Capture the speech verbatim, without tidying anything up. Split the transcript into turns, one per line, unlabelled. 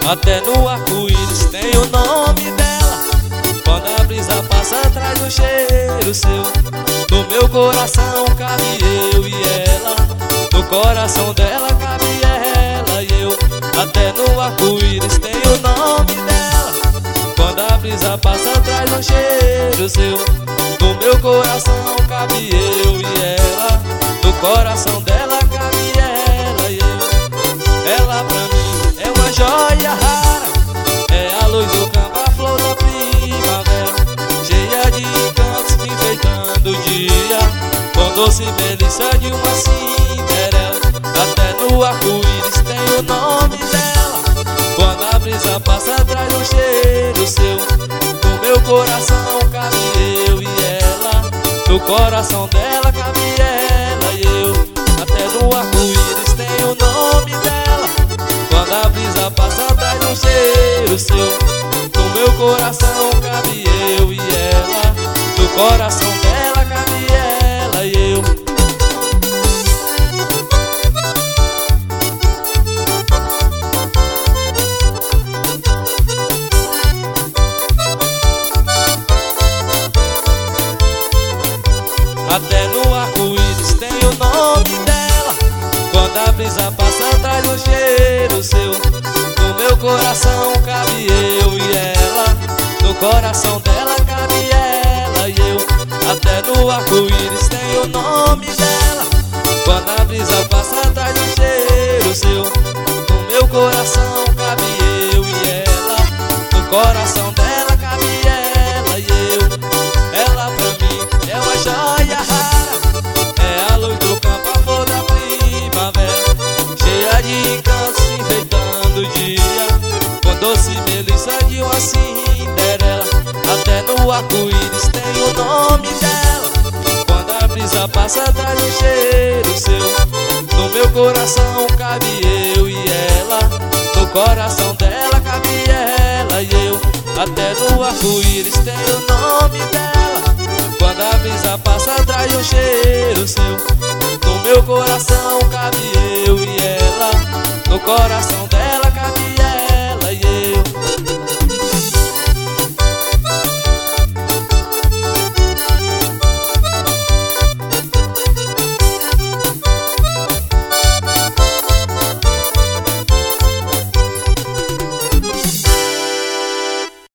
Até no arco-íris tem o nome dela. Quando a brisa passa traz um cheiro seu. No meu coração cabe eu e ela. No coração dela cabe ela e eu. Até no arco-íris tem o nome dela. Quando a brisa passa traz um cheiro seu. No meu coração cabe eu e ela. No coração dela cabe ela e eu. Ela pra mim é uma joia rara. É a luz do campo, a flor da primavera, cheia de encantos enfeitando o dia, com doce melissa de uma cinderela. Até no arco-íris tem o nome dela. Quando a brisa passa traz um cheiro seu. No meu coração cabe eu e ela. No coração dela cabe ela e eu. Até no arco-íris tem o nome dela. Quando a brisa passa traz um cheiro seu. No meu coração cabe eu e ela. No coração dela cabe ela e eu. Até no arco-íris tem o nome dela. Quando a brisa passa traz um cheiro seu. No meu coração cabe eu e ela. No coração dela cabe ela e eu. Até no arco-íris tem o nome dela. Quando a brisa passa traz um cheiro seu. No meu coração cabe eu e ela. No coração dela cabe ela e eu. Ela pra mim é uma joia rara. É a luz do campo, a flor da primavera, cheia de encantos enfeitando o dia, com doce melissa de uma cinderela. Até no arco-íris tem o nome dela. Quando a brisa passa traz um cheiro seu. No meu coração cabe eu e ela. No coração dela cabe ela e eu. Até no arco-íris tem o nome dela. Quando a brisa passa traz um cheiro seu. No meu coração cabe eu e ela. No coração dela